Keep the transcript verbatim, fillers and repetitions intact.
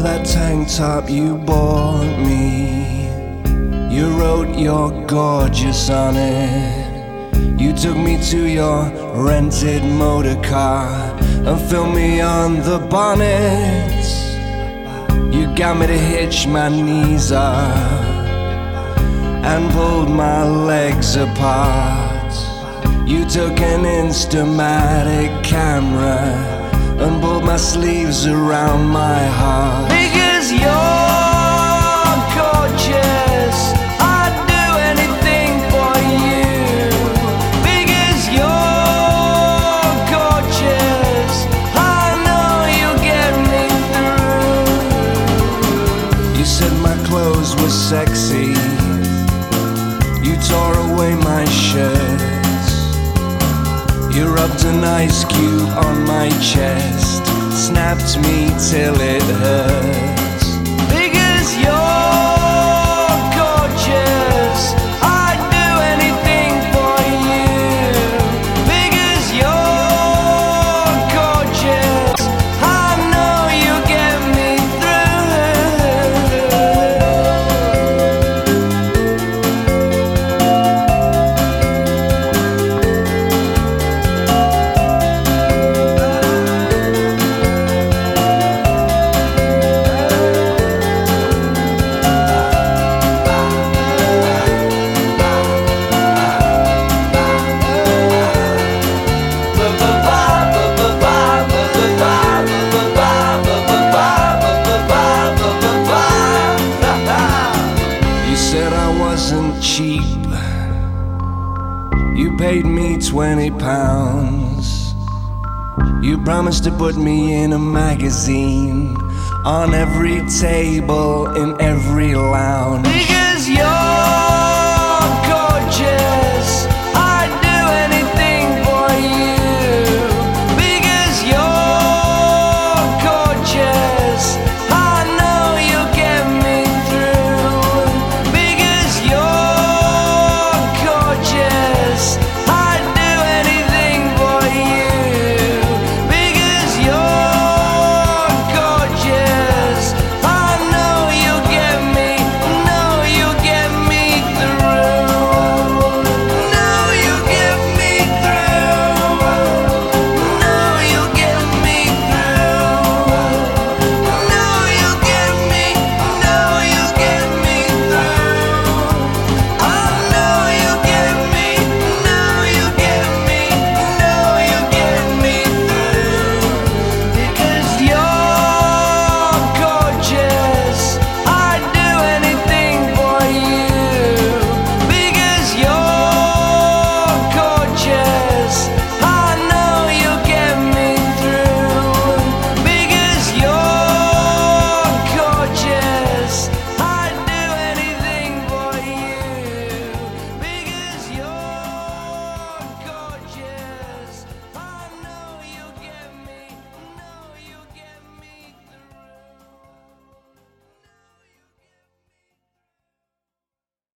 that tank top you bought me. You wrote you're gorgeous on it. You took me to your rented motor car and filmed me on the bonnet. You got me to hitch my knees up and pulled my legs apart. You took an Instamatic camera and pulled my sleeves around my heart. Because you're gorgeous, I'd do anything for you. Because you're gorgeous, I know you'll get me through. You said my clothes were sexy. You tore away my shirts. You rubbed an ice cube on my chest, snapped me till it hurts. Because you're gorgeous, I'd do anything for you. Because you're gorgeous, I know you'll get me cheap. You paid me twenty pounds. You promised to put me in a magazine, on every table, in every lounge. Because you're